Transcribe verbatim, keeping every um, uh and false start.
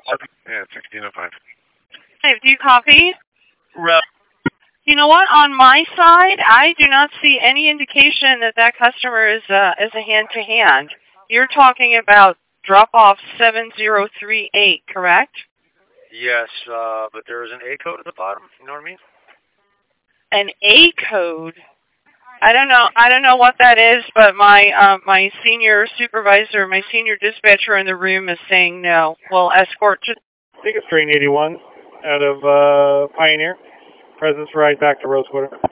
Yeah, sixteen oh five. Hey, do you copy? Right. You know what? On my side, I do not see any indication that that customer is uh, is a hand-to-hand. You're talking about drop-off seven zero three eight, correct? Yes, uh, but there is an A code at the bottom. You know what I mean? An A code. I don't know. I don't know what that is, but my uh, my senior supervisor, my senior dispatcher in the room is saying no. We'll escort to. I think it's train eighty-one out of uh, Pioneer. Presence ride back to Rose Quarter.